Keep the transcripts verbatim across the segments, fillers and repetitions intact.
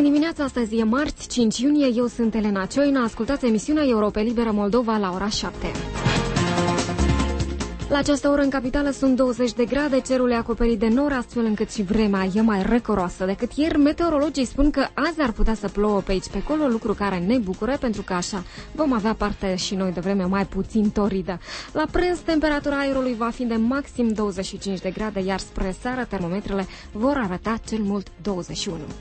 Bună dimineața, astăzi e marți, cinci iunie, eu sunt Elena Cioina, ascultați emisiunea Europa Liberă Moldova la ora șapte. La această oră în capitală sunt douăzeci de grade, cerul e acoperit de nor, astfel încât și vremea e mai răcoroasă decât ieri. Meteorologii spun că azi ar putea să plouă pe aici pe acolo, lucru care ne bucură, pentru că așa vom avea parte și noi de vreme mai puțin toridă. La prânz, temperatura aerului va fi de maxim douăzeci și cinci de grade, iar spre seară termometrele vor arăta cel mult douăzeci și unu.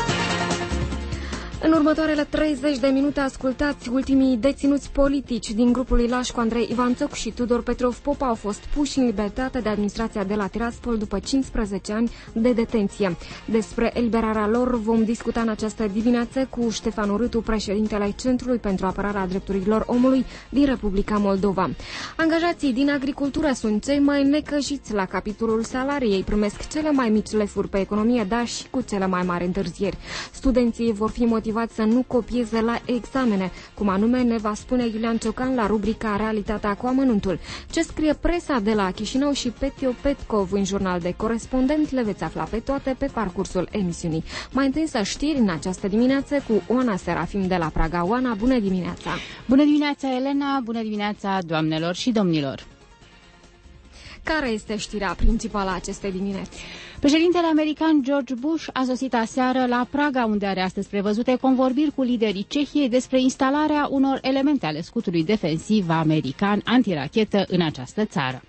În următoarele treizeci de minute ascultați ultimii deținuți politici din grupul Ilașcu. Andrei Ivanțoc și Tudor Petrov Popa au fost puși în libertate de administrația de la Tiraspol după cincisprezece ani de detenție. Despre eliberarea lor vom discuta în această dimineață cu Ștefan Urâtu, președintele Centrului pentru Apărarea Drepturilor Omului din Republica Moldova. Angajații din agricultură sunt cei mai necăjiți la capitolul salarii. Ei primesc cele mai mici lefuri pe economie, dar și cu cele mai mari întârzieri. Studenții vor fi motivați să nu copieze la examene, cum anume ne va spune Iulian Ciocan la rubrica Realitatea cu amănuntul. Ce scrie presa de la Chișinău și Petio Petkov în jurnal de corespondent le veți afla pe toate pe parcursul emisiunii. Mai întâi să știri în această dimineață cu Oana Serafim de la Praga. Oana, bună dimineața! Bună dimineața, Elena! Bună dimineața, doamnelor și domnilor! Care este știrea principală a acestei dimineți? Președintele american George Bush a sosit aseară la Praga, unde are astăzi prevăzute convorbiri cu liderii Cehiei despre instalarea unor elemente ale scutului defensiv american antirachetă în această țară.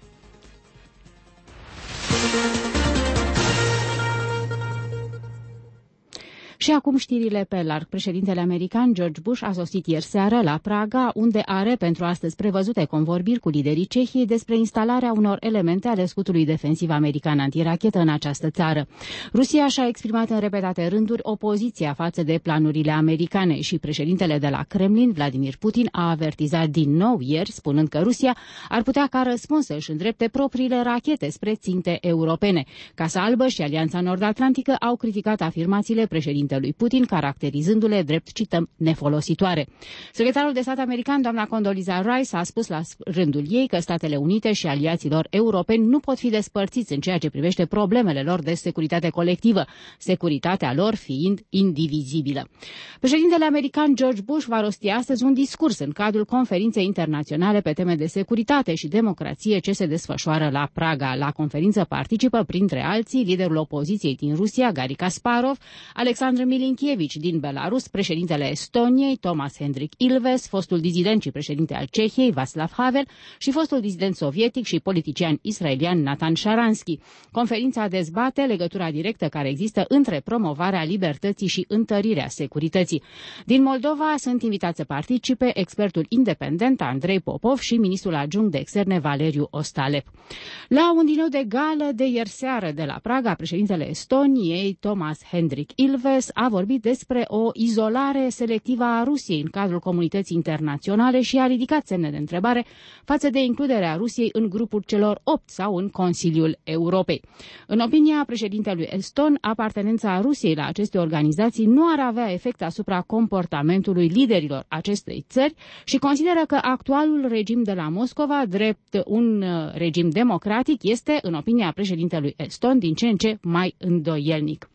Și acum știrile pe larg. Președintele american George Bush a sosit ieri seară la Praga, unde are pentru astăzi prevăzute convorbiri cu liderii Cehiei despre instalarea unor elemente ale scutului defensiv american antirachetă în această țară. Rusia și-a exprimat în repetate rânduri opoziția față de planurile americane și președintele de la Kremlin, Vladimir Putin, a avertizat din nou ieri, spunând că Rusia ar putea ca răspuns să își îndrepte propriile rachete spre ținte europene. Casa Albă și Alianța Nord-Atlantică au criticat afirmațiile președintelui lui Putin, caracterizându-le drept, cităm, nefolositoare. Secretarul de stat american, doamna Condoleezza Rice, a spus la rândul ei că Statele Unite și aliații lor europeni nu pot fi despărțiți în ceea ce privește problemele lor de securitate colectivă, securitatea lor fiind indivizibilă. Președintele american George Bush va rosti astăzi un discurs în cadrul conferinței internaționale pe teme de securitate și democrație ce se desfășoară la Praga. La conferință participă, printre alții, liderul opoziției din Rusia, Garry Kasparov, Alexandru Milinkievici din Belarus, președintele Estoniei, Thomas Hendrik Ilves, fostul dizident și președinte al Cehiei, Václav Havel, și fostul dizident sovietic și politician israelian Natan Sharansky. Conferința dezbate legătura directă care există între promovarea libertății și întărirea securității. Din Moldova sunt invitați să participe expertul independent Andrei Popov și ministrul adjunct de externe Valeriu Ostalep. La un dineu de gală de ieri seară de la Praga, președintele Estoniei, Thomas Hendrik Ilves, a vorbit despre o izolare selectivă a Rusiei în cadrul comunității internaționale și a ridicat semne de întrebare față de includerea Rusiei în grupul celor opt sau în Consiliul Europei. În opinia președintelui eston, apartenența Rusiei la aceste organizații nu ar avea efect asupra comportamentului liderilor acestei țări și consideră că actualul regim de la Moscova, drept un regim democratic, este, în opinia președintelui eston, din ce în ce mai îndoielnic.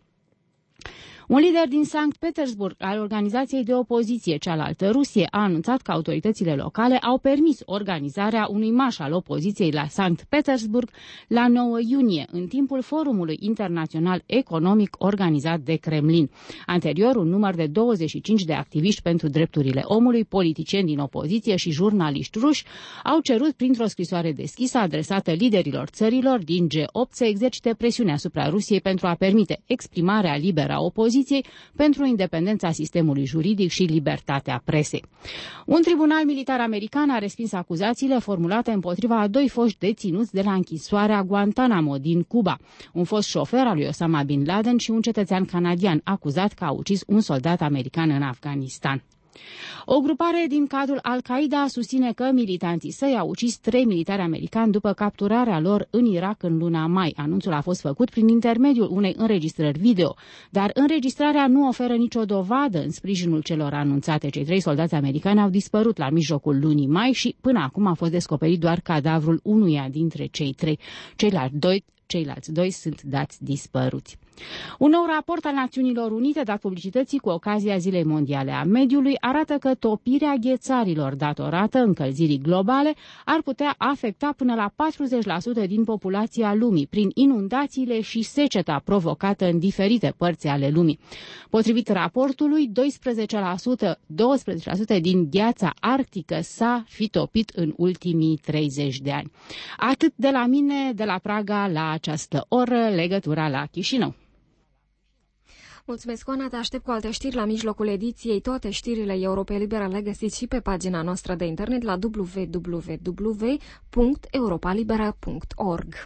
Un lider din Sankt Petersburg al organizației de opoziție, cealaltă Rusie, a anunțat că autoritățile locale au permis organizarea unui marș al opoziției la Sankt Petersburg la nouă iunie, în timpul Forumului Internațional Economic organizat de Kremlin. Anterior, un număr de douăzeci și cinci de activiști pentru drepturile omului, politicieni din opoziție și jurnaliști ruși au cerut printr-o scrisoare deschisă adresată liderilor țărilor din G opt să exercite presiune asupra Rusiei pentru a permite exprimarea liberă a opoziției pentru independența sistemului juridic și libertatea presei. Un tribunal militar american a respins acuzațiile formulate împotriva a doi foști deținuți de la închisoarea Guantanamo din Cuba, un fost șofer al lui Osama Bin Laden și un cetățean canadian acuzat că a ucis un soldat american în Afganistan. O grupare din cadrul Al-Qaeda susține că militanții săi au ucis trei militari americani după capturarea lor în Irak în luna mai. Anunțul a fost făcut prin intermediul unei înregistrări video, dar înregistrarea nu oferă nicio dovadă în sprijinul celor anunțate. Cei trei soldați americani au dispărut la mijlocul lunii mai și până acum a fost descoperit doar cadavrul unuia dintre cei trei. Ceilalți doi Ceilalți doi sunt dați dispăruți. Un nou raport al Națiunilor Unite dat publicității cu ocazia Zilei Mondiale a Mediului arată că topirea ghețarilor datorată încălzirii globale ar putea afecta până la patruzeci la sută din populația lumii prin inundațiile și seceta provocată în diferite părți ale lumii. Potrivit raportului, doisprezece la sută, doisprezece la sută din gheața arctică s-a fi topit în ultimii treizeci de ani. Atât de la mine, de la Praga, la această oră, legătura la Chișinău. Mulțumesc, Oana, te aștept cu alte știri la mijlocul ediției. Toate știrile Europei Libere le găsiți și pe pagina noastră de internet la w w w punct europa libera punct org.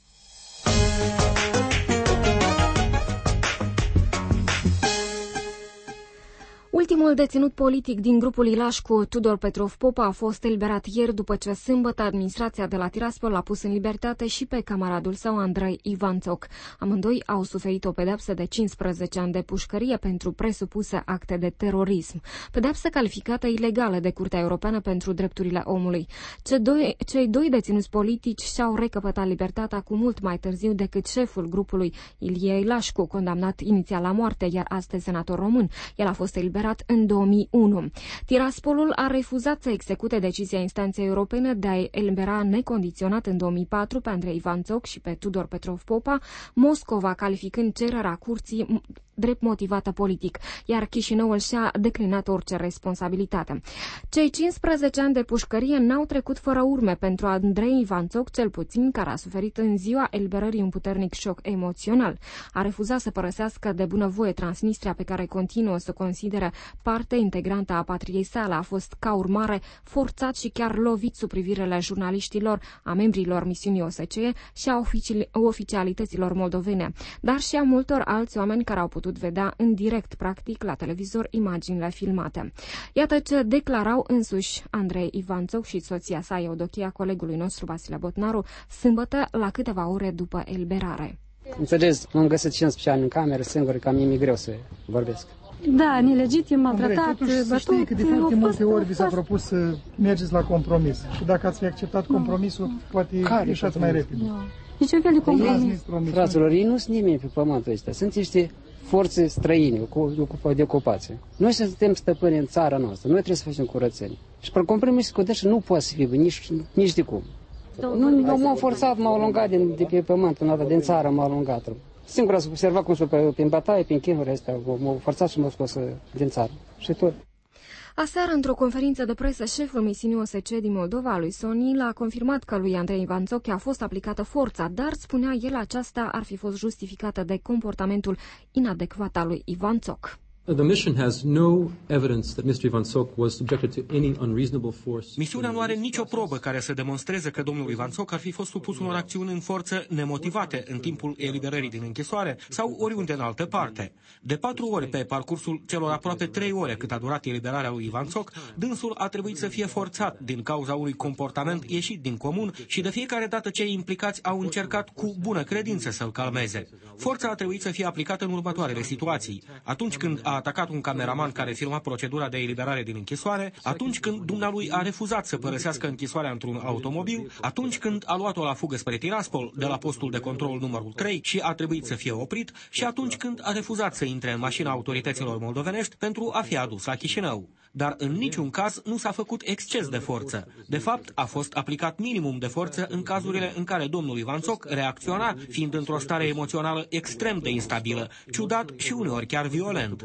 Ultimul deținut politic din grupul Ilașcu, Tudor Petrov Popa, a fost eliberat ieri după ce sâmbătă administrația de la Tiraspol l-a pus în libertate și pe camaradul său Andrei Ivanțoc. Amândoi au suferit o pedeapsă de cincisprezece ani de pușcărie pentru presupuse acte de terorism, pedeapsă calificată ilegală de Curtea Europeană pentru Drepturile Omului. Ce doi, cei doi deținuți politici și-au recăpătat libertatea cu mult mai târziu decât șeful grupului Ilie Ilașcu, condamnat inițial la moarte, iar astăzi senator român. El a fost eliberat în două mii unu. Tiraspolul a refuzat să execute decizia instanței europene de a elibera necondiționat în două mii patru pe Andrei Ivanțoc și pe Tudor Petrov Popa, Moscova calificând cererea curții drept motivată politic, iar Chișinăul și-a declinat orice responsabilitate. Cei cincisprezece ani de pușcărie n-au trecut fără urme pentru Andrei Ivanțoc, cel puțin, care a suferit în ziua eliberării un puternic șoc emoțional. A refuzat să părăsească de bunăvoie Transnistria, pe care continuă să considere parte integrantă a patriei sale. A fost, ca urmare, forțat și chiar lovit sub privirele jurnaliștilor, a membrilor misiunii O S C E și a oficialităților moldovene, dar și a multor alți oameni care au putut vedea în direct, practic, la televizor, imaginile filmate. Iată ce declarau însuși Andrei Ivanțoc și soția sa, Eudochia, colegului nostru Vasile Botnaru, sâmbătă, la câteva ore după eliberare. Înțelegeți, m-am găsit cincisprezece ani în cameră, singur, cam mi-e greu să vorbesc. Da, nelegitim, maltratat, bătut. Știi că de foarte multe ori vi s-a propus să mergeți la compromis. Și dacă ați fi acceptat compromisul, poate ieșați mai repede. Niciun fel de compromis. Fraților, ei nu sunt nimeni pe pământul ăsta. Sunt niște forțe străine de ocupație. Noi suntem stăpâni în țara noastră. Noi trebuie să facem curățenie. Și pe compromisul cu dânsă nu poate să fie nici, nici de cum. Nu, nu m-au forțat, m-au alungat din, de pe pământ, din țară m-au alungat. Singur ați observat cum sunt prin bataie, prin chinuri astea, m-au forțat și m-au scos din țară. Și tot. Aseară, într-o conferință de presă, șeful misiunii O S C E din Moldova, lui Sonil, a confirmat că lui Andrei Ivanțoc a fost aplicată forța, dar, spunea el, aceasta ar fi fost justificată de comportamentul inadecvat al lui Ivanțoc. The mission has no evidence that mister Ivanțoc was subjected to any unreasonable force. Misiunea nu are nicio probă care să demonstreze că domnul Ivanțoc ar fi fost supus unor acțiuni în forță nemotivate în timpul eliberării din închisoare sau oriunde în altă parte. De patru ori pe parcursul celor aproape trei ore cât a durat eliberarea lui Ivanțoc, dânsul a trebuit să fie forțat din cauza unui comportament ieșit din comun și de fiecare dată cei implicați au încercat cu bună credință să-l calmeze. Forța a trebuit să fie aplicată în următoarele situații: atunci când a atacat un cameraman care filma procedura de eliberare din închisoare, atunci când dumnealui a refuzat să părăsească închisoarea într-un automobil, atunci când a luat-o la fugă spre Tiraspol de la postul de control numărul trei și a trebuit să fie oprit, și atunci când a refuzat să intre în mașina autorităților moldovenești pentru a fi adus la Chișinău. Dar în niciun caz nu s-a făcut exces de forță. De fapt, a fost aplicat minimum de forță în cazurile în care domnul Ivanțoc reacționa, fiind într-o stare emoțională extrem de instabilă, ciudat și uneori chiar violent.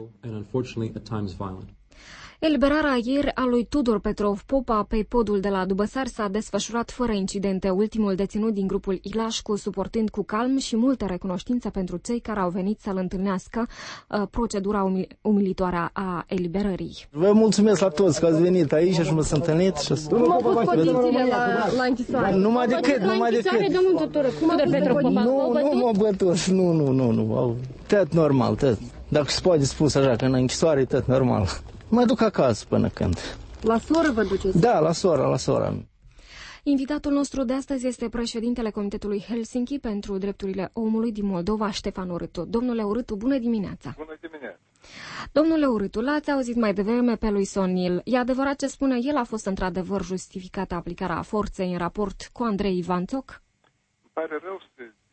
Eliberarea ieri a lui Tudor Petrov Popa pe podul de la Dubăsari s-a desfășurat fără incidente. Ultimul deținut din grupul Ilașcu, suportând cu calm și multă recunoștință pentru cei care au venit să-l întâlnească, uh, procedura umil umilitoare a eliberării. Vă mulțumesc la toți că ați venit aici și m-ați întâlnit. Și... Cum au fost condițiile la, la închisoare? Numai decât, numai decât. Nu, nu m-au bătut, nu, nu, nu, nu. Tot normal, tot. Dacă se poate spus așa, că în închisoare e tot normal. Mă duc acasă până când. La soră vă duceți? Da, la sora, la sora. Invitatul nostru de astăzi este președintele Comitetului Helsinki pentru Drepturile Omului din Moldova, Ștefan Urâtu. Domnule Urâtu, bună dimineața! Bună dimineața! Domnule Urâtu, l-ați auzit mai devreme pe lui Sonil. E adevărat ce spune el? A fost într-adevăr justificată aplicarea forței în raport cu Andrei Ivanțoc? Îmi pare rău să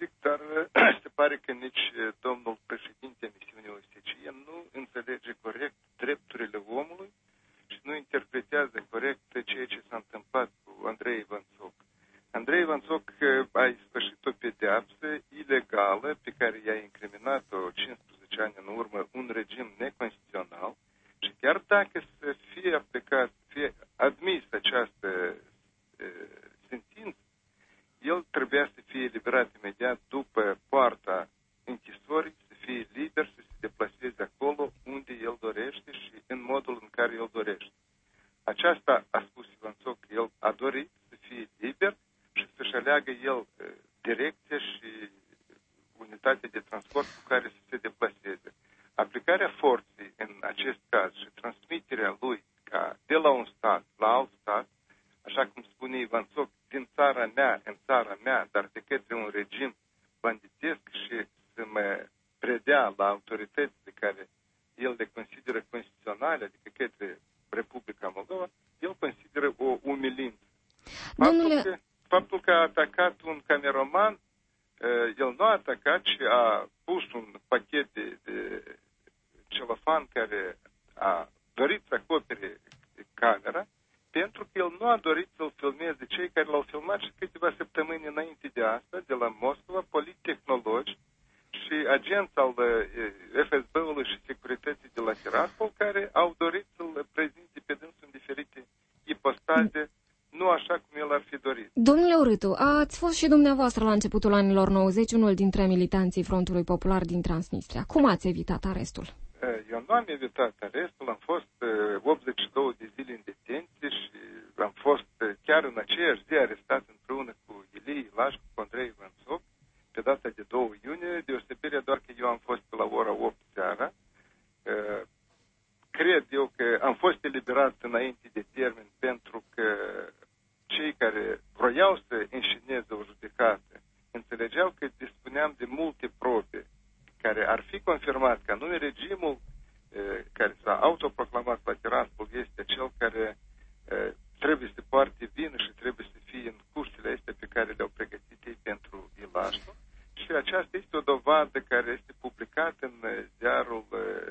politic, dar se pare că nici domnul președinte misiunii O S C E nu înțelege corect drepturile omului și nu interpretează corect ceea ce s-a întâmplat cu Andrei Ivanțoc. Andrei Ivanțoc a sfârșit o pedeapsă ilegală pe care i-a incriminat-o cincisprezece ani în urmă un regim neconstituțional și chiar dacă să fie aplicat, să fie admis această e, sentință, el trebuia să fie eliberat imediat după poarta închisorii, să fie liber, să se deplaseze acolo unde el dorește și în modul în care el dorește. Aceasta a spus Ivanțoc că el a dorit să fie liber și să-și aleagă el direcția și unitatea de transport cu care să se deplaseze. Aplicarea forței în acest caz și transmiterea lui ca de la un stat la alt stat, așa cum spune Ivanțoc, din țara mea în țara mea, dar de către un regim banditesc și să mă predea la autoritățile care el le consideră constituționale, adică către Republica Moldova, el consideră o umilință. Faptul, Domnule... că, faptul că a atacat un cameraman, el nu a atacat, ci a pus un pachet de, de celofan care a dorit să acopere camera, pentru că el nu a dorit să-l filmeze cei care l-au filmat și câteva săptămâni înainte de asta, de la Moscova, polittehnologi și agenți al F S B-ului și securității de la Tiraspol, care au dorit să-l prezinte pe dânsul în diferite ipostaze, nu așa cum el ar fi dorit. Domnule Urâtu, ați fost și dumneavoastră la începutul anilor nouăzeci unul dintre militanții Frontului Popular din Transnistria. Cum ați evitat arestul? Eu nu am evitat arestul, am fost optzeci și două de zile în detenție și am fost chiar în aceeași zi arestat împreună cu Ilie Ilaș, cu Andrei Ivanțoc, pe data de doi iunie, deosebirea doar că eu am fost pe la ora opt seara. Cred eu că am fost eliberat înainte de termen pentru că cei care vroiau să înșineze o judecată înțelegeau că dispuneam de multe probe care ar fi confirmat că anume regimul care s-a autoproclamat la Tiraspol este cel care trebuie să poarte vină și trebuie să fie în cursele astea pe care le-au pregătit ei pentru Ilașnu. Și aceasta este o dovadă care este publicată în ziarul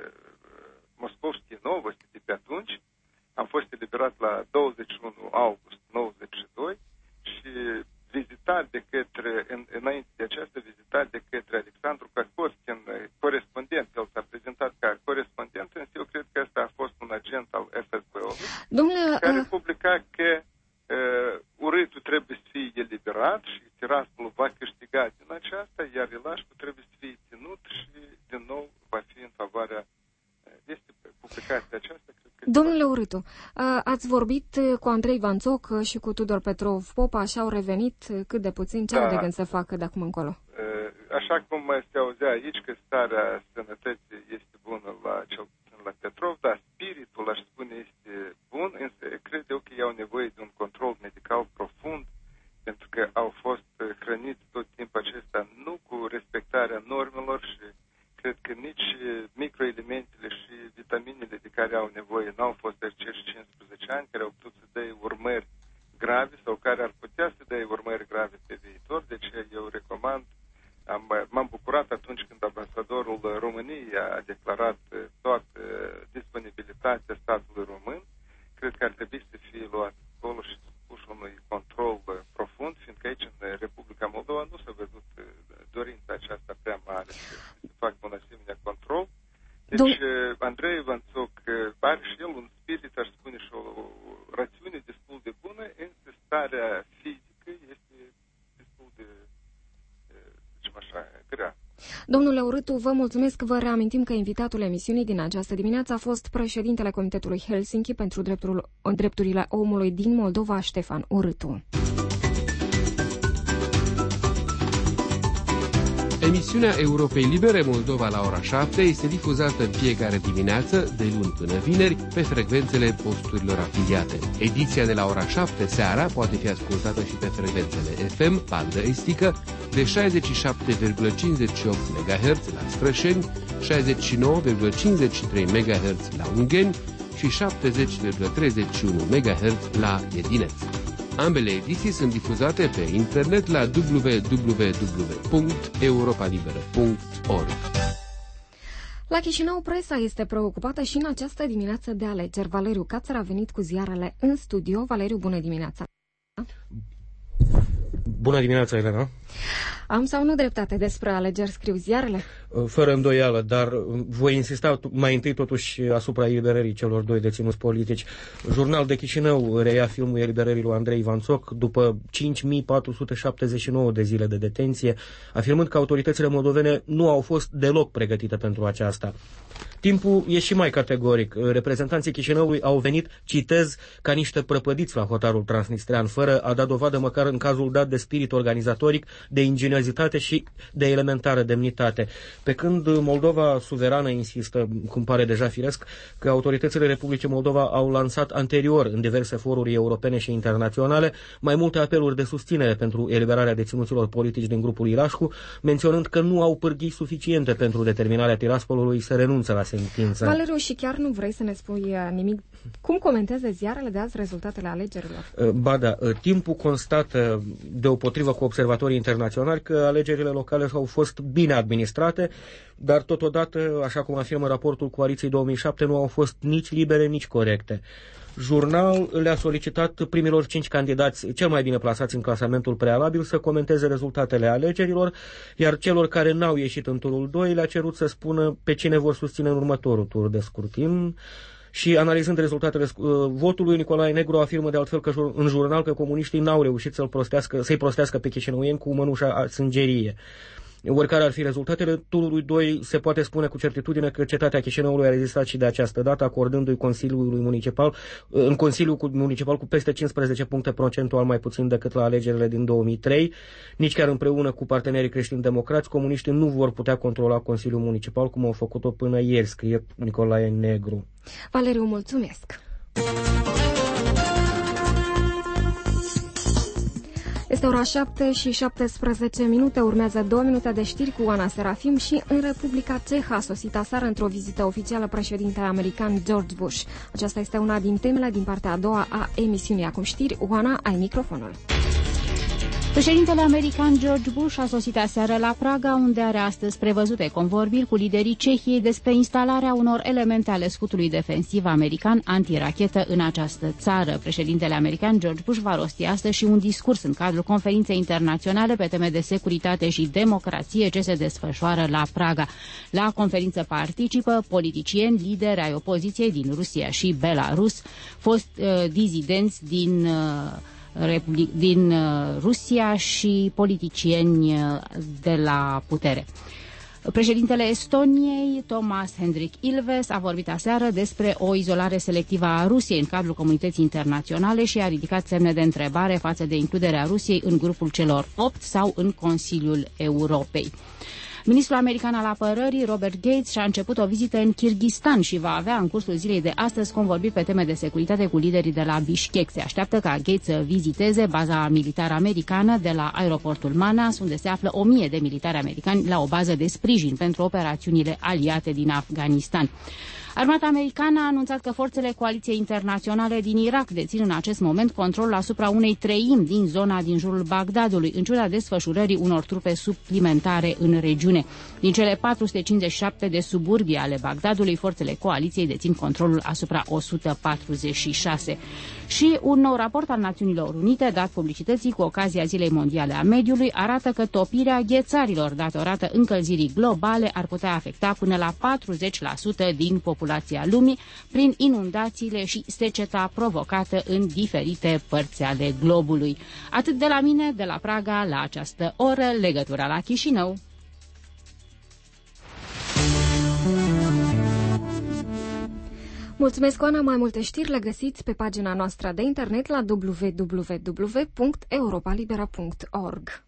Moscovski Novosti de pe atunci. Am fost eliberat la douăzeci și unu august nouăzeci și doi și vizitat de către, în, înainte de aceasta, vizitat de către Alexandru Kakoskin, corespondent. El s-a prezentat ca corespondent, însă eu cred că ăsta a fost un agent al F S B-ului, Domnule, care uh... publica că uh, Urâtul trebuie să fie eliberat și Tiraspol va câștiga din aceasta, iar Ilașcu trebuie să fie ținut și din nou va fi în favoarea uh, este publicația aceasta. Domnule Urâtu, ați vorbit cu Andrei Ivanțoc și cu Tudor Petrov Popa și au revenit cât de puțin. Ce da. au de gând să facă de acum încolo? Așa cum se auzea aici că starea sănătății este bună la cel puțin la Petrov, dar spiritul, aș spune, este bun, însă cred eu că ei au nevoie de un control medical profund, pentru că au fost hrăniți tot timpul acesta nu cu respectarea normelor și cred că nici microelementele și vitaminele de care au nevoie nu au fost acești cincisprezece ani, care au putut să dea urmări grave sau care ar putea să dea urmări grave pe viitor. Deci eu recomand, am, m-am bucurat atunci când ambasadorul României a declarat toată disponibilitatea statului român. Cred că ar trebui să fie luat acolo și supuși unui control profund, fiindcă aici în Republica Moldova nu s-a văzut dorința aceasta prea mare să facă un asemenea control. Deci Dom- Andrei Ivanțoc are și el un spirit, aș spune, și o rațiune destul de bună, însă starea fizică este destul de, zicem așa, grea. Domnule Urâtu, vă mulțumesc. Vă reamintim că invitatul emisiunii din această dimineață a fost președintele Comitetului Helsinki pentru drepturile omului din Moldova, Ștefan Urâtu. Emisiunea Europei Libere Moldova la ora șapte este difuzată în fiecare dimineață, de luni până vineri, pe frecvențele posturilor afiliate. Ediția de la ora șapte seara poate fi ascultată și pe frecvențele F M, bandă estică, de șaizeci și șapte virgulă cincizeci și opt megahertz la Strășeni, șaizeci și nouă virgulă cincizeci și trei megahertz la Ungheni și șaptezeci virgulă treizeci și unu megahertz la Edineț. Ambele ediții sunt difuzate pe internet la w w w punct europa liberă punct org. La Chișinău, presa este preocupată și în această dimineață de alegeri. Valeriu Cațăr a venit cu ziarele în studio. Valeriu, bună dimineața! Bună dimineața, Elena! Am sau nu dreptate despre alegeri, scriu ziarele? Fără îndoială, dar voi insista mai întâi totuși asupra eliberării celor doi deținuți politici. Jurnal de Chișinău reia filmul eliberării lui Andrei Ivanțoc după cinci mii patru sute șaptezeci și nouă de zile de detenție, afirmând că autoritățile moldovene nu au fost deloc pregătite pentru aceasta. Timpul e și mai categoric. Reprezentanții Chișinăului au venit, citez, ca niște prăpădiți la hotarul transnistrean, fără a da dovadă măcar în cazul dat de spirit organizatoric, de ingeniozitate și de elementară demnitate. Pe când Moldova suverană insistă, cum pare deja firesc, că autoritățile Republicii Moldova au lansat anterior în diverse foruri europene și internaționale mai multe apeluri de susținere pentru eliberarea deținuților politici din grupul Ilașcu, menționând că nu au pârghii suficiente pentru determinarea Tiraspolului să renunțe la sentință. Valeriu, și chiar nu vrei să ne spui nimic? Cum comentează ziarele de azi rezultatele alegerilor? Ba da, timpul constată deopotrivă cu observatorii internaționali că alegerile locale au fost bine administrate, dar totodată, așa cum afirmă raportul Coaliției două mii șapte, nu au fost nici libere, nici corecte. Jurnal le-a solicitat primilor cinci candidați cel mai bine plasați în clasamentul prealabil să comenteze rezultatele alegerilor, iar celor care n-au ieșit în turul doi le-a cerut să spună pe cine vor susține în următorul tur de scrutin. Și analizând rezultatele votului, Nicolae Negru afirmă de altfel că în jurnal că comuniștii n-au reușit să-l prostească, să-i prostească pe chișinăuieni cu mănușa sângerie. Oricare ar fi rezultatele, turului doi se poate spune cu certitudine că cetatea Chișinăului a rezistat și de această dată, acordându-i Consiliului Municipal, în Consiliul Municipal cu peste cincisprezece puncte procentual mai puțin decât la alegerile din două mii trei. Nici chiar împreună cu partenerii creștini-democrați, comuniștii nu vor putea controla Consiliul Municipal cum au făcut-o până ieri, scrie Nicolae Negru. Valeriu, mulțumesc! Este ora șapte și șaptesprezece minute, urmează două minute de știri cu Ana Serafim și în Republica Cehă a sosit aseară într-o vizită oficială președintele american George Bush. Aceasta este una din temele din partea a doua a emisiunii. Acum știri, Oana, ai microfonul. Președintele american George Bush a sosit aseară la Praga, unde are astăzi prevăzute convorbiri cu liderii Cehiei despre instalarea unor elemente ale scutului defensiv american antirachetă în această țară. Președintele american George Bush va rosti astăzi și un discurs în cadrul conferinței internaționale pe teme de securitate și democrație ce se desfășoară la Praga. La conferință participă politicieni, lideri ai opoziției din Rusia și Belarus, fost uh, dizidenți din uh, Republic, din uh, Rusia și politicieni uh, de la putere. Președintele Estoniei, Toomas Hendrik Ilves, a vorbit aseară despre o izolare selectivă a Rusiei în cadrul comunității internaționale și a ridicat semne de întrebare față de includerea Rusiei în grupul celor opt sau în Consiliul Europei. Ministrul american al apărării, Robert Gates, și-a început o vizită în Kirghistan și va avea în cursul zilei de astăzi convorbiri pe teme de securitate cu liderii de la Bishkek. Se așteaptă ca Gates să viziteze baza militară americană de la aeroportul Manas, unde se află o mie de militari americani la o bază de sprijin pentru operațiunile aliate din Afganistan. Armata americană a anunțat că forțele coaliției internaționale din Irak dețin în acest moment controlul asupra unei treimi din zona din jurul Bagdadului, în ciuda desfășurării unor trupe suplimentare în regiune. Din cele patru sute cincizeci și șapte de suburbii ale Bagdadului, forțele coaliției dețin controlul asupra o sută patruzeci și șase. Și un nou raport al Națiunilor Unite, dat publicității cu ocazia Zilei Mondiale a Mediului, arată că topirea ghețarilor datorată încălzirii globale ar putea afecta până la patruzeci la sută din populația lumii prin inundațiile și seceta provocată în diferite părți ale globului. Atât de la mine, de la Praga, la această oră, legătura la Chișinău. Mulțumesc, Oana. Mai multe știri le găsiți pe pagina noastră de internet la w w w punct europa libera punct org.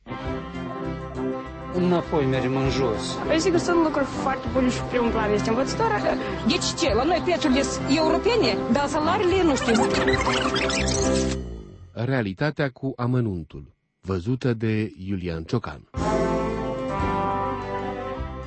Înapoi mergem în jos. Păi sigur sunt lucruri foarte bune și primul plan este învățătoarea. Deci ce? La noi prețurile sunt europene, dar salariile nu știm. Realitatea cu amănuntul, văzută de Iulian Ciocan.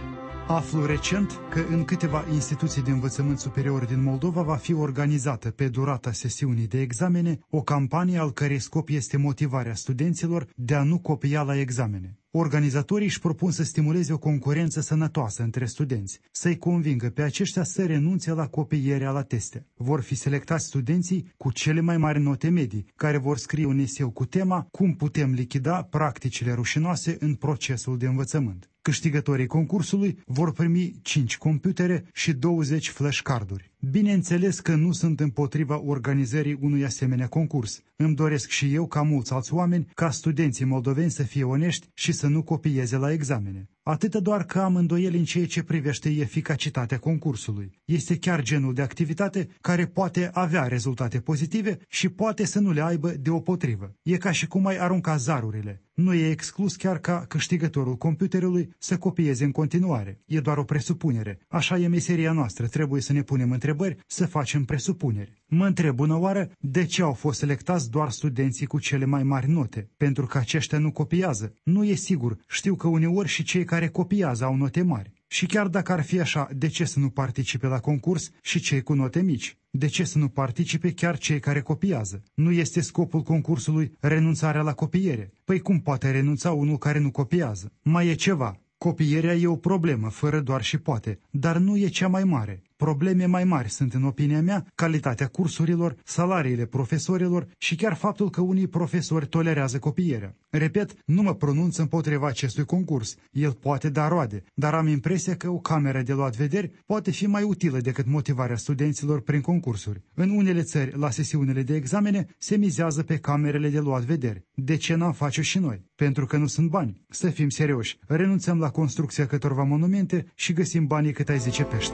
Aflu recent că în câteva instituții de învățământ superior din Moldova va fi organizată pe durata sesiunii de examene o campanie al cărei scop este motivarea studenților de a nu copia la examene. Organizatorii își propun să stimuleze o concurență sănătoasă între studenți, să-i convingă pe aceștia să renunțe la copierea la teste. Vor fi selectați studenții cu cele mai mari note medii, care vor scrie un eseu cu tema "Cum putem lichida practicile rușinoase în procesul de învățământ". Câștigătorii concursului vor primi cinci computere și douăzeci flashcarduri. Bineînțeles că nu sunt împotriva organizării unui asemenea concurs. Îmi doresc și eu, ca mulți alți oameni, ca studenții moldoveni să fie onești și să nu copieze la examene. Atâta doar că am îndoieli în ceea ce privește eficacitatea concursului. Este chiar genul de activitate care poate avea rezultate pozitive și poate să nu le aibă deopotrivă. E ca și cum ai arunca zarurile. Nu e exclus chiar ca câștigătorul computerului să copieze în continuare. E doar o presupunere. Așa e meseria noastră, trebuie să ne punem întrebări, să facem presupuneri. Mă întreb bună oară de ce au fost selectați doar studenții cu cele mai mari note, pentru că aceștia nu copiază. Nu e sigur, știu că uneori și cei care copiază au note mari. Și chiar dacă ar fi așa, de ce să nu participe la concurs și cei cu note mici? De ce să nu participe chiar cei care copiază? Nu este scopul concursului renunțarea la copiere? Păi cum poate renunța unul care nu copiază? Mai e ceva. Copierea e o problemă, fără doar și poate, dar nu e cea mai mare. Probleme mai mari sunt, în opinia mea, calitatea cursurilor, salariile profesorilor și chiar faptul că unii profesori tolerează copierea. Repet, nu mă pronunț împotriva acestui concurs. El poate da roade, dar am impresia că o cameră de luat vederi poate fi mai utilă decât motivarea studenților prin concursuri. În unele țări, la sesiunile de examene, se mizează pe camerele de luat vederi. De ce n-am face și noi? Pentru că nu sunt bani. Să fim serioși, renunțăm la construcția câtorva monumente și găsim banii cât ai zice pește.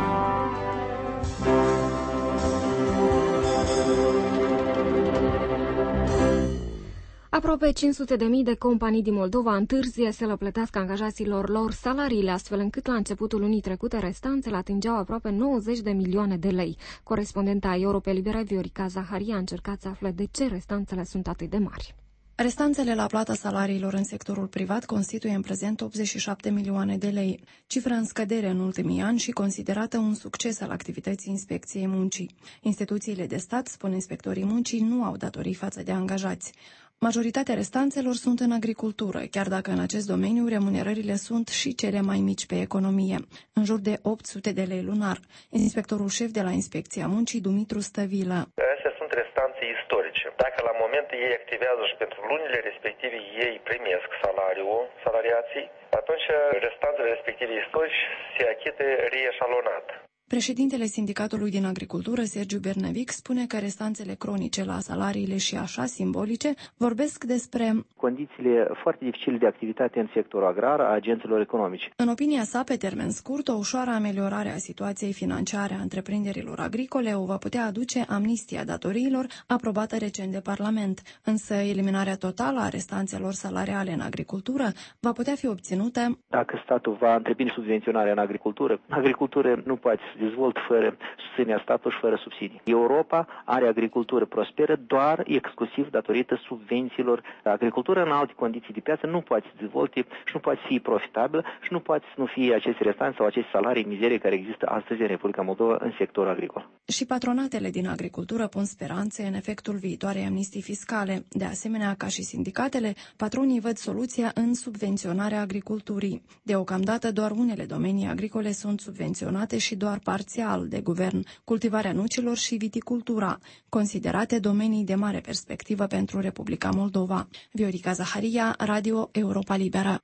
Aproape cinci sute de mii de companii din Moldova întârzie să le plătească angajaților lor salariile, astfel încât la începutul lunii trecute restanțele atingeau aproape nouăzeci de milioane de lei. Corespondenta Europei Libere, Viorica Zaharia, a încercat să afle de ce restanțele sunt atât de mari. Restanțele la plata salariilor în sectorul privat constituie în prezent optzeci și șapte milioane de lei, cifră în scădere în ultimii ani și considerată un succes al activității Inspecției Muncii. Instituțiile de stat, spun inspectorii muncii, nu au datorii față de angajați. Majoritatea restanțelor sunt în agricultură, chiar dacă în acest domeniu remunerările sunt și cele mai mici pe economie, în jur de opt sute de lei lunar. Inspectorul șef de la Inspecția Muncii, Dumitru Stăvilă. Astea sunt restanțe istorice. Dacă la moment ei activează și pentru lunile respective ei primesc salariul, salariații, atunci restanțele respective istorici se achită reeșalonat. Președintele Sindicatului din Agricultură, Sergiu Bernăvic, spune că restanțele cronice la salariile și așa simbolice vorbesc despre condițiile foarte dificile de activitate în sectorul agrar a agenților economici. În opinia sa, pe termen scurt, o ușoară ameliorare a situației financiare a întreprinderilor agricole o va putea aduce amnistia datoriilor aprobată recent de Parlament, însă eliminarea totală a restanțelor salariale în agricultură va putea fi obținută dacă statul va întreprinde subvenționarea în agricultură. Agricultură nu poate să dezvolt fără susținerea statului și fără subsidii. Europa are agricultură prosperă doar exclusiv datorită subvențiilor. Agricultura în alte condiții de piață nu poate să dezvolte și nu poate fi profitabilă și nu poate să nu fie aceste restanțe sau aceste salarii mizerie care există astăzi în Republica Moldova în sectorul agricol. Și patronatele din agricultură pun speranțe în efectul viitoarei amnistii fiscale. De asemenea, ca și sindicatele, patronii văd soluția în subvenționarea agriculturii. Deocamdată doar unele domenii agricole sunt subvenționate și doar parțial de guvern, cultivarea nucilor și viticultura, considerate domenii de mare perspectivă pentru Republica Moldova. Viorica Zaharia, Radio Europa Liberă.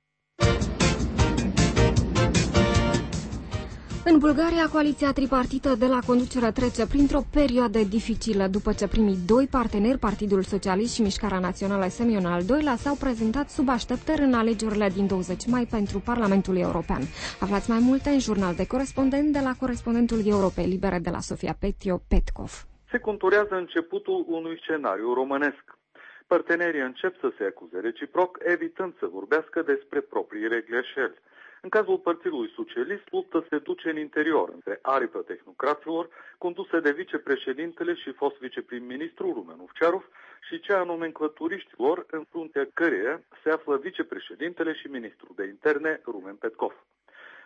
În Bulgaria, coaliția tripartită de la conducere trece printr-o perioadă dificilă după ce primii doi parteneri, Partidul Socialist și Mișcarea Națională Semion al doilea, s-au prezentat sub așteptări în alegerile din douăzeci mai pentru Parlamentul European. Aflați mai multe în jurnal de corespondent de la corespondentul Europei Libere de la Sofia Petio Petkov. Se conturează începutul unui scenariu românesc. Partenerii încep să se acuze reciproc, evitând să vorbească despre propriile greșeli. În cazul Partidului Socialist, luptă se duce în interior, între aripă tehnocraților, conduse de vicepreședintele și fost viceprim-ministru Rumen Ovciarov și cea a nomenclăturiștilor, în fruntea căreia se află vicepreședintele și ministrul de interne Rumen Petkov.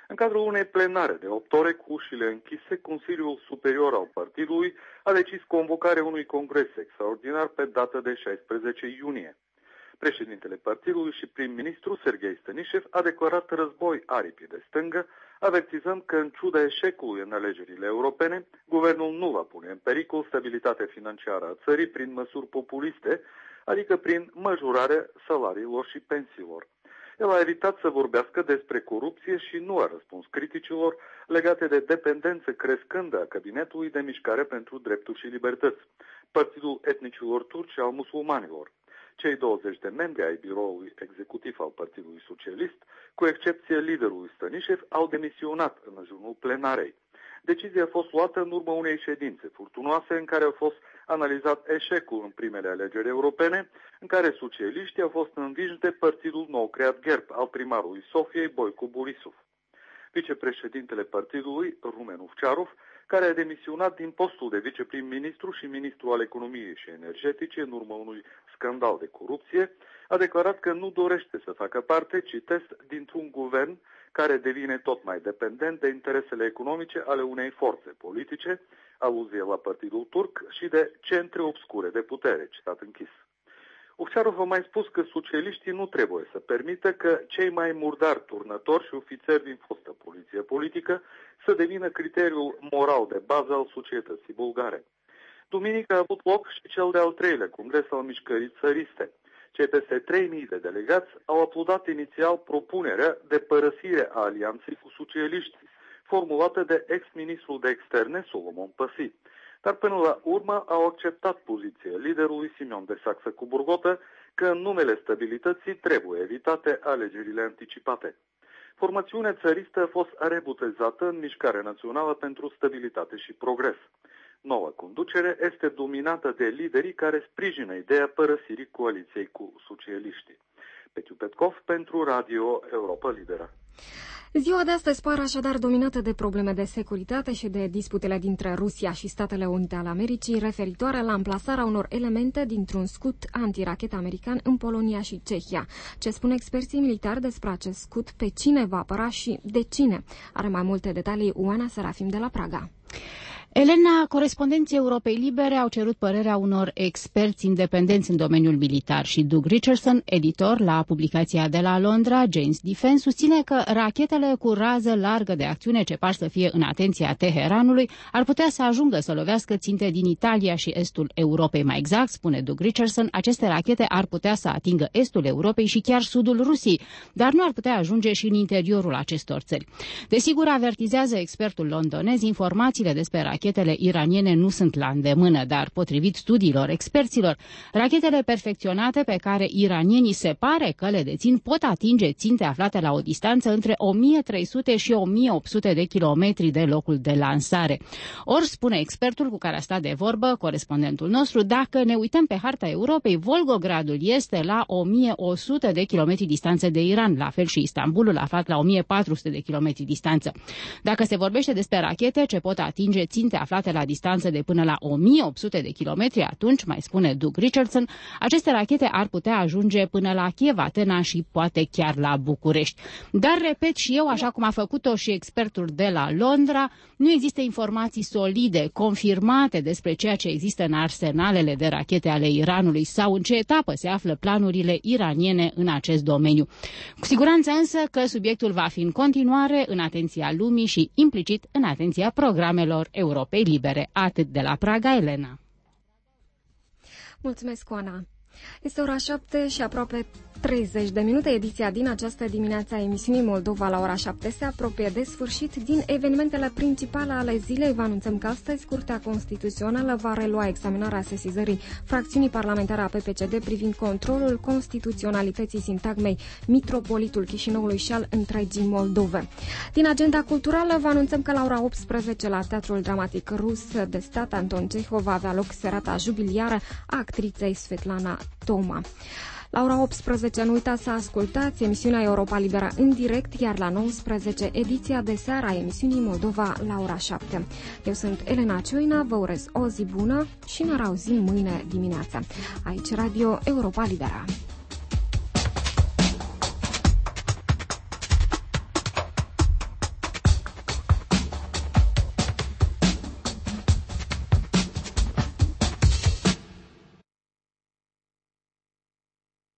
În cadrul unei plenare de opt ore cu ușile închise, Consiliul Superior al partidului a decis convocarea unui congres extraordinar pe dată de șaisprezece iunie. Președintele partidului și prim-ministru Serghei Stănișev a declarat război aripii de stângă, avertizând că în ciuda eșecului în alegerile europene, guvernul nu va pune în pericol stabilitatea financiară a țării prin măsuri populiste, adică prin majorarea salariilor și pensiilor. El a evitat să vorbească despre corupție și nu a răspuns criticilor legate de dependență crescândă a Cabinetului de Mișcare pentru Drepturi și Libertăți, Partidul Etnicilor Turci al Musulmanilor. Cei douăzeci de membri ai biroului executiv al Partidului Socialist, cu excepție liderului Stănișev, au demisionat în ajunul plenarei. Decizia a fost luată în urma unei ședințe furtunoase în care a fost analizat eșecul în primele alegeri europene, în care socialiștii au fost învinși de partidul nou creat GERB al primarului Sofiei, Boico Borisov. Vicepreședintele partidului, Rumen Ovciarov, care a demisionat din postul de viceprim-ministru și ministru al economiei și energetice în urma unui scandal de corupție, a declarat că nu dorește să facă parte, citesc, dintr-un guvern care devine tot mai dependent de interesele economice ale unei forțe politice, aluzie la partidul turc, și de centre obscure de putere, citat închis. Ovciarov a mai spus că socialiștii nu trebuie să permită că cei mai murdari turnători și ofițeri din fostă poliție politică să devină criteriul moral de bază al societății bulgare. Duminică a avut loc și cel de-al treilea congres al mișcării țăriste. Cei peste trei mii de delegați au aplaudat inițial propunerea de părăsire a alianței cu socialiștii, formulată de ex-ministrul de externe Solomon Păsi. Dar până la urmă au acceptat poziția liderului Simeon de Saxe-Coburgotă că în numele stabilității trebuie evitate alegerile anticipate. Formațiunea țăristă a fost rebutezată în Mișcarea Națională pentru Stabilitate și Progres. Noua conducere este dominată de liderii care sprijină ideea părăsirii coaliției cu socialiștii. Petiu Petkov pentru Radio Europa Liberă. Ziua de astăzi pare așadar dominată de probleme de securitate și de disputele dintre Rusia și Statele Unite ale Americii referitoare la amplasarea unor elemente dintr-un scut antirachetă american în Polonia și Cehia. Ce spun experții militari despre acest scut, pe cine va apăra și de cine? Are mai multe detalii Oana Serafim de la Praga. Elena, corespondenții Europei Libere au cerut părerea unor experți independenți în domeniul militar și Doug Richardson, editor la publicația de la Londra, Jane's Defense, susține că rachetele cu rază largă de acțiune ce par să fie în atenția Teheranului ar putea să ajungă să lovească ținte din Italia și estul Europei. Mai exact, spune Doug Richardson, aceste rachete ar putea să atingă estul Europei și chiar sudul Rusiei, dar nu ar putea ajunge și în interiorul acestor țări. Desigur, avertizează expertul londonez, informațiile despre rachete Rachetele iraniene nu sunt la îndemână, dar potrivit studiilor experților, rachetele perfecționate pe care iranienii se pare că le dețin pot atinge ținte aflate la o distanță între o mie trei sute și o mie opt sute de kilometri de locul de lansare. Ori, spune expertul cu care a stat de vorbă, corespondentul nostru, dacă ne uităm pe harta Europei, Volgogradul este la o mie o sută de kilometri distanță de Iran, la fel și Istanbulul aflat la o mie patru sute de kilometri distanță. Dacă se vorbește despre rachete ce pot atinge ținte aflate la distanță de până la o mie opt sute de kilometri, atunci, mai spune Doug Richardson, aceste rachete ar putea ajunge până la Kiev, Atena și poate chiar la București. Dar, repet și eu, așa cum a făcut-o și expertul de la Londra, nu există informații solide, confirmate despre ceea ce există în arsenalele de rachete ale Iranului sau în ce etapă se află planurile iraniene în acest domeniu. Cu siguranță însă că subiectul va fi în continuare în atenția lumii și implicit în atenția programelor Europei Libere. Atât de la Praga, Elena. Mulțumesc, Oana. Este ora șapte și aproape treizeci de minute. Ediția din această dimineață a emisiunii Moldova la ora șapte se apropie de sfârșit. Din evenimentele principale ale zilei vă anunțăm că astăzi Curtea Constituțională va relua examinarea sesizării fracțiunii parlamentare a P P C D privind controlul constituționalității sintagmei Mitropolitul Chișinăului și al întregii Moldove. Din agenda culturală vă anunțăm că la ora optsprezece la Teatrul Dramatic Rus de Stat Anton Cehov va avea loc serata jubiliară a actriței Svetlana Toma. La ora optsprezece nu uitați să ascultați emisiunea Europa Liberă în direct, iar la nouăsprezece ediția de seară a emisiunii Moldova la ora șapte. Eu sunt Elena Cioina, vă urez o zi bună și ne auzim mâine dimineața. Aici Radio Europa Liberă.